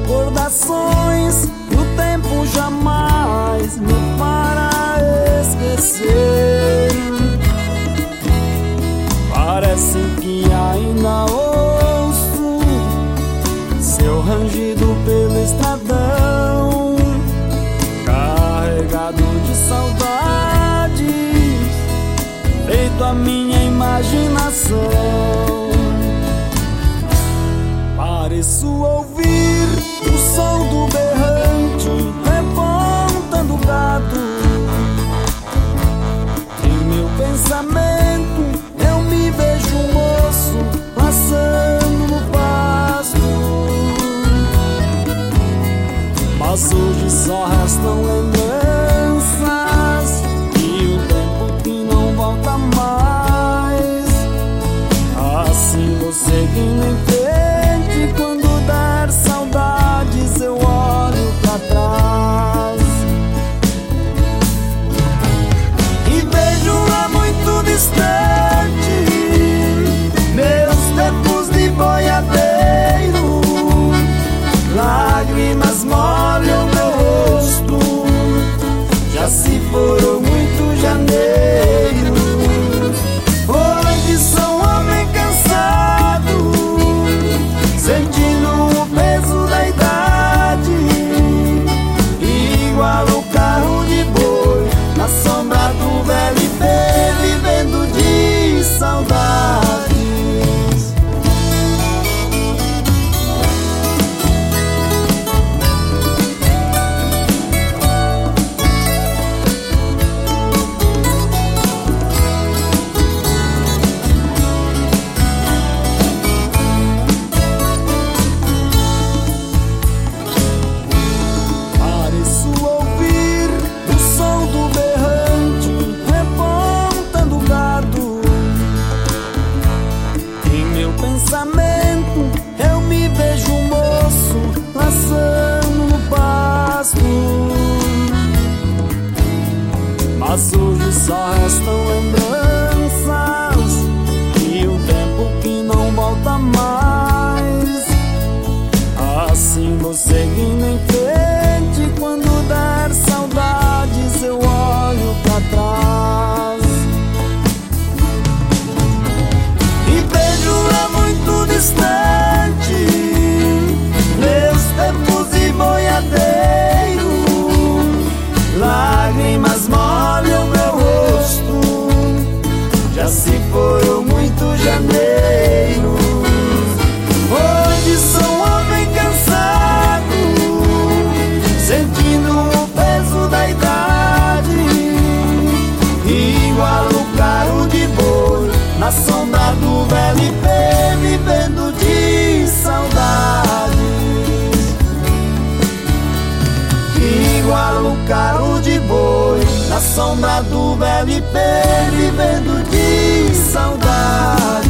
recordações que o tempo jamais me fará esquecer. Parece que ainda ouço seu rangido pelo estradão, carregado de saudades, feito a minha imaginação. Pareço ouvir o som do berrante levantando gado. Em meu pensamento eu me vejo um moço passando no pasto, mas hoje só restam lembranças e o tempo que não volta mais. Assim vou seguindo em frente, quando der saudades eu olho pra trás e vejo lá muito distante meus tempos de boiadeiro. Lágrimas molham meu rosto, já se foram muitos janeiros. Hoje sou um homem cansado, sentindo o peso da idade, igual o carro de boi na sombra do velho IP, vivendo de saudades. Eu me vejo um moço passando no pasto, mas hoje só restam lembranças e um tempo que não volta mais. Assim vou seguindo em frente, quando der saudades eu olho pra trás e vejo lá muito distante meus tempos de boiadeiro. Lágrimas molham meu rosto, já se foram muitos janeiros. Hoje sou um homem cansado, sentindo o peso da idade, igual o carro de boi na sombra do velho IP, vivendo de saudades. Igual o carro de boi na sombra do velho IP, vivendo de saudades.